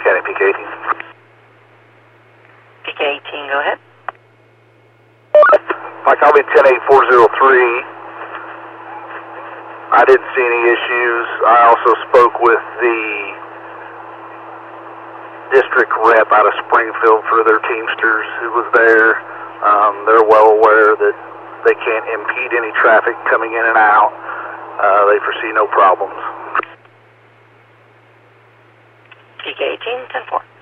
County, PK-18. PK-18, go ahead. Mike, I'll be 108-403. I didn't see any issues. I also spoke with the district rep out of Springfield for their Teamsters who was there. They're well aware that they can't impede any traffic coming in and out. They foresee no problems. PK-18, 10-4.